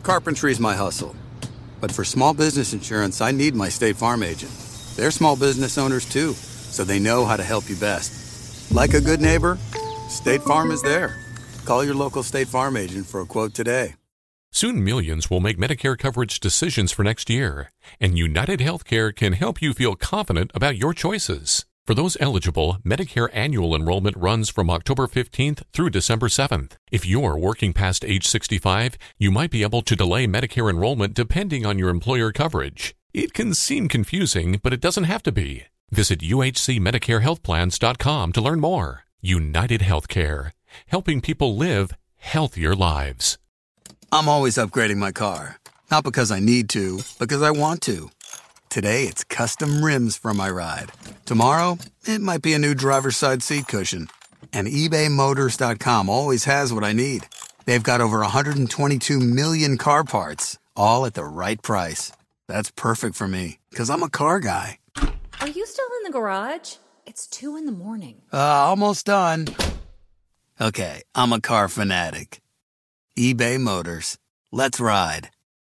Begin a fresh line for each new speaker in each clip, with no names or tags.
Carpentry's my hustle. But for small business insurance, I need my State Farm agent. They're small business owners too, so they know how to help you best. Like a good neighbor, State Farm is there. Call your local State Farm agent for a quote today.
Soon millions will make Medicare coverage decisions for next year, and United Healthcare can help you feel confident about your choices. For those eligible, Medicare annual enrollment runs from October 15th through December 7th. If you're working past age 65, you might be able to delay Medicare enrollment depending on your employer coverage. It can seem confusing, but it doesn't have to be. Visit uhcmedicarehealthplans.com to learn more. United Healthcare, helping people live healthier lives.
I'm always upgrading my car. Not because I need to, because I want to. Today, it's custom rims for my ride. Tomorrow, it might be a new driver's side seat cushion. And ebaymotors.com always has what I need. They've got over 122 million car parts, all at the right price. That's perfect for me, because I'm a car guy.
Are you still in the garage? It's 2 a.m.
Almost done. Okay, I'm a car fanatic. eBay Motors. Let's ride.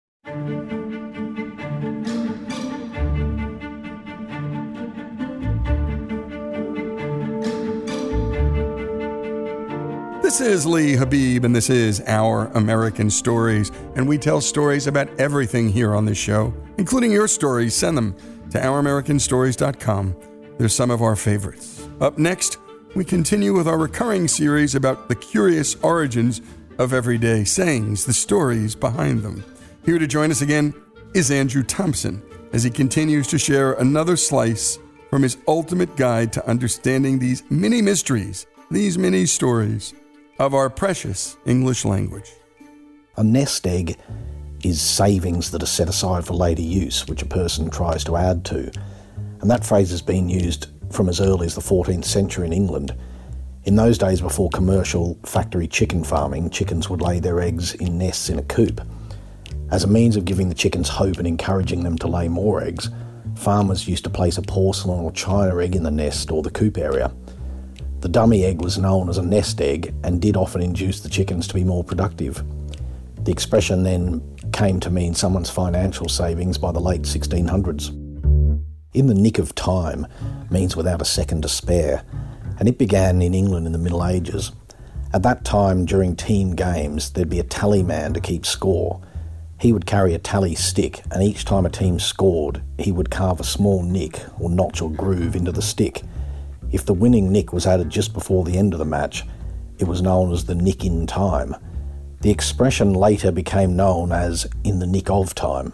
This is Lee Habib, and this is Our American Stories, and we tell stories about everything here on this show, including your stories. Send them to ouramericanstories.com. They're some of our favorites. Up next, we continue with our recurring series about the curious origins of everyday sayings, the stories behind them. Here to join us again is Andrew Thompson, as he continues to share another slice from his ultimate guide to understanding these mini mysteries, these mini stories of our precious English language.
A nest egg is savings that are set aside for later use, which a person tries to add to. And that phrase has been used from as early as the 14th century in England. In those days, before commercial factory chicken farming, chickens would lay their eggs in nests in a coop. As a means of giving the chickens hope and encouraging them to lay more eggs, farmers used to place a porcelain or china egg in the nest or the coop area. The dummy egg was known as a nest egg and did often induce the chickens to be more productive. The expression then came to mean someone's financial savings by the late 1600s. In the nick of time means without a second to spare, and it began in England in the Middle Ages. At that time, during team games, there'd be a tally man to keep score. He would carry a tally stick, and each time a team scored, he would carve a small nick or notch or groove into the stick. If the winning nick was added just before the end of the match, it was known as the nick in time. The expression later became known as in the nick of time.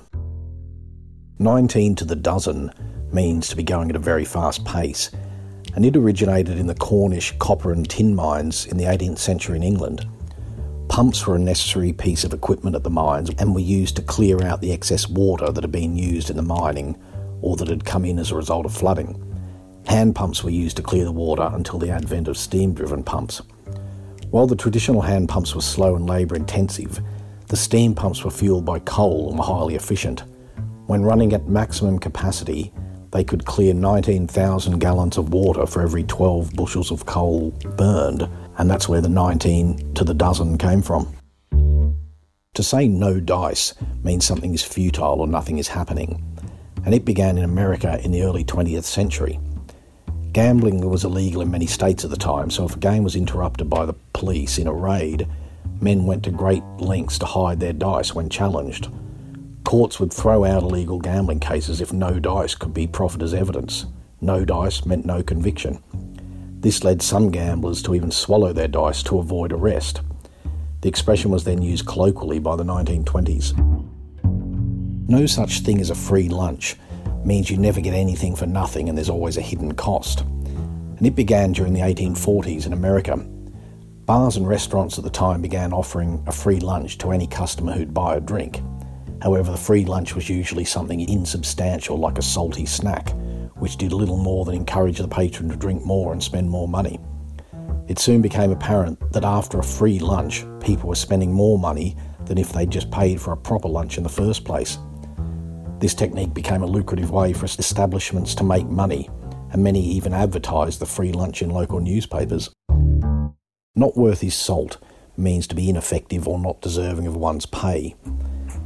19 to the dozen means to be going at a very fast pace, and it originated in the Cornish copper and tin mines in the 18th century in England. Pumps were a necessary piece of equipment at the mines and were used to clear out the excess water that had been used in the mining or that had come in as a result of flooding. Hand pumps were used to clear the water until the advent of steam-driven pumps. While the traditional hand pumps were slow and labour-intensive, the steam pumps were fuelled by coal and were highly efficient. When running at maximum capacity, they could clear 19,000 gallons of water for every 12 bushels of coal burned, and that's where the 19 to the dozen came from. To say no dice means something is futile or nothing is happening, and it began in America in the early 20th century. Gambling was illegal in many states at the time, so if a game was interrupted by the police in a raid, men went to great lengths to hide their dice when challenged. Courts would throw out illegal gambling cases if no dice could be proffered as evidence. No dice meant no conviction. This led some gamblers to even swallow their dice to avoid arrest. The expression was then used colloquially by the 1920s. No such thing as a free lunch means you never get anything for nothing and there's always a hidden cost. And it began during the 1840s in America. Bars and restaurants at the time began offering a free lunch to any customer who'd buy a drink. However, the free lunch was usually something insubstantial like a salty snack, which did little more than encourage the patron to drink more and spend more money. It soon became apparent that after a free lunch, people were spending more money than if they'd just paid for a proper lunch in the first place. This technique became a lucrative way for establishments to make money, and many even advertised the free lunch in local newspapers. Not worth his salt means to be ineffective or not deserving of one's pay.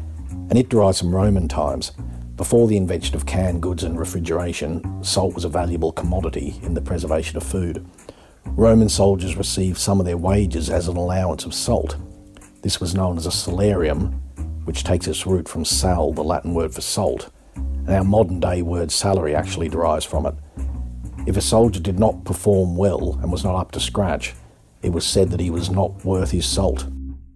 and it derives from Roman times. Before the invention of canned goods and refrigeration, salt was a valuable commodity in the preservation of food. Roman soldiers received some of their wages as an allowance of salt. This was known as a salarium, which takes its root from sal, the Latin word for salt, and our modern-day word salary actually derives from it. If a soldier did not perform well and was not up to scratch, it was said that he was not worth his salt.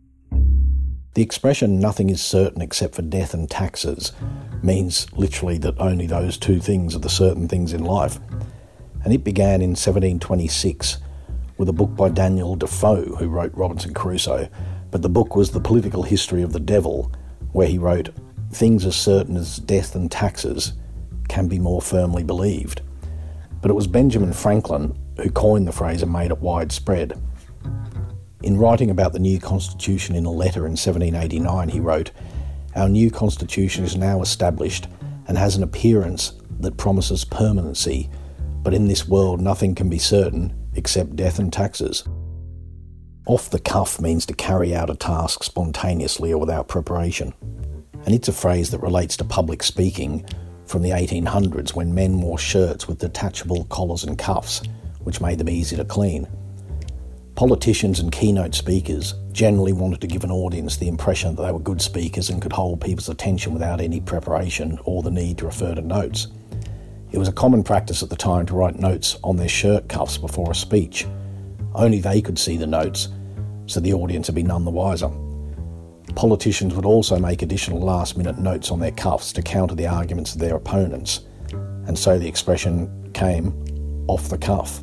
The expression "nothing is certain except for death and taxes" means literally that only those two things are the certain things in life. And it began in 1726 with a book by Daniel Defoe, who wrote Robinson Crusoe, but the book was The Political History of the Devil, where he wrote, "Things as certain as death and taxes can be more firmly believed." But it was Benjamin Franklin who coined the phrase and made it widespread. In writing about the new Constitution in a letter in 1789, he wrote, "Our new Constitution is now established and has an appearance that promises permanency, but in this world nothing can be certain except death and taxes." Off the cuff means to carry out a task spontaneously or without preparation, and it's a phrase that relates to public speaking from the 1800s, when men wore shirts with detachable collars and cuffs, which made them easy to clean. Politicians and keynote speakers generally wanted to give an audience the impression that they were good speakers and could hold people's attention without any preparation or the need to refer to notes. It was a common practice at the time to write notes on their shirt cuffs before a speech. Only they could see the notes, so the audience would be none the wiser. Politicians would also make additional last-minute notes on their cuffs to counter the arguments of their opponents, and so the expression came off the cuff.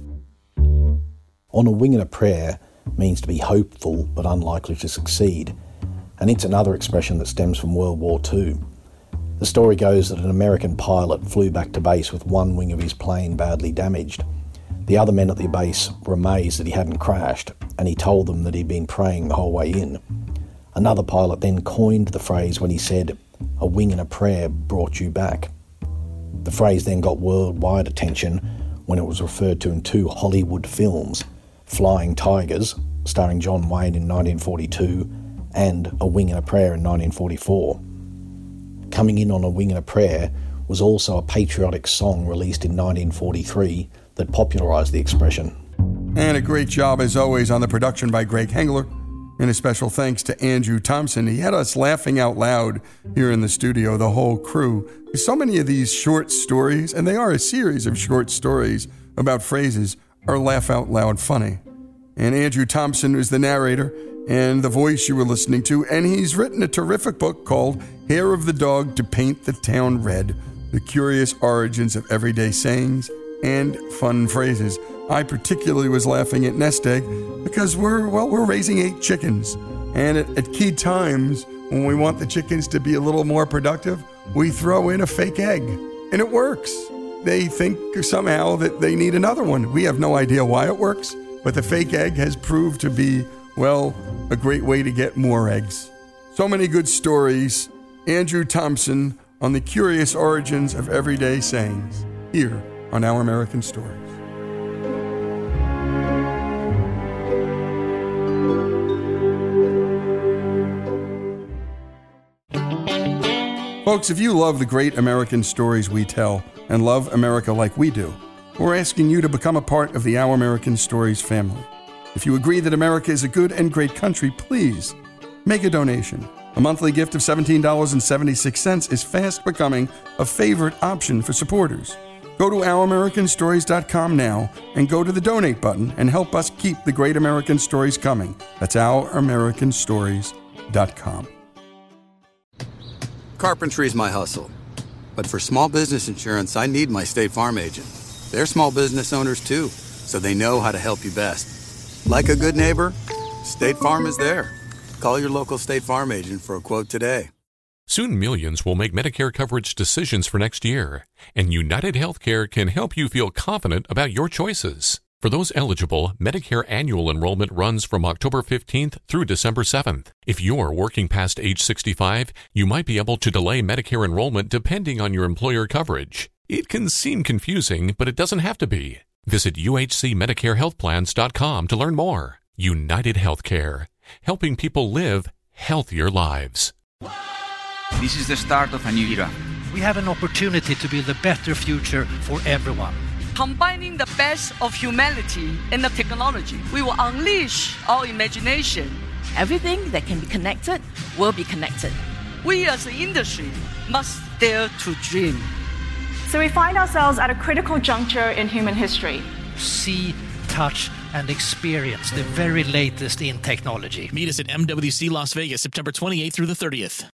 On a wing and a prayer means to be hopeful but unlikely to succeed, and it's another expression that stems from World War II. The story goes that an American pilot flew back to base with one wing of his plane badly damaged. The other men at the base were amazed that he hadn't crashed, and he told them that he'd been praying the whole way in. Another pilot then coined the phrase when he said, "A wing and a prayer brought you back." The phrase then got worldwide attention when it was referred to in two Hollywood films, Flying Tigers, starring John Wayne in 1942, and A Wing and a Prayer in 1944. Coming in on A Wing and a Prayer was also a patriotic song released in 1943 that popularised the expression.
And a great job, as always, on the production by Greg Hengler. And a special thanks to Andrew Thompson. He had us laughing out loud here in the studio, the whole crew. So many of these short stories, and they are a series of short stories about phrases, are laugh out loud funny. And Andrew Thompson is the narrator and the voice you were listening to, and he's written a terrific book called Hair of the Dog to Paint the Town Red, The Curious Origins of Everyday Sayings and Fun Phrases. I particularly was laughing at Nest Egg because we're raising 8 chickens, and at key times when we want the chickens to be a little more productive, we throw in a fake egg, and it works. They think somehow that they need another one. We have no idea why it works, but the fake egg has proved to be, well, a great way to get more eggs. So many good stories. Andrew Thompson on the curious origins of everyday sayings, here on Our American Stories. Folks, if you love the great American stories we tell and love America like we do, we're asking you to become a part of the Our American Stories family. If you agree that America is a good and great country, please make a donation. A monthly gift of $17.76 is fast becoming a favorite option for supporters. Go to OurAmericanStories.com now and go to the donate button and help us keep the great American stories coming. That's OurAmericanStories.com.
Carpentry's my hustle. But for small business insurance, I need my State Farm agent. They're small business owners too, so they know how to help you best. Like a good neighbor, State Farm is there. Call your local State Farm agent for a quote today.
Soon millions will make Medicare coverage decisions for next year, and United Healthcare can help you feel confident about your choices. For those eligible, Medicare annual enrollment runs from October 15th through December 7th. If you're working past age 65, you might be able to delay Medicare enrollment depending on your employer coverage. It can seem confusing, but it doesn't have to be. Visit uhcmedicarehealthplans.com to learn more. United Healthcare, helping people live healthier lives.
This is the start of a new era.
We have an opportunity to build a better future for everyone.
Combining the best of humanity and the technology, we will unleash our imagination.
Everything that can be connected will be connected.
We as an industry must dare to dream.
So we find ourselves at a critical juncture in human history.
See, touch, and experience the very latest in technology.
Meet us at MWC Las Vegas, September 28th through the 30th.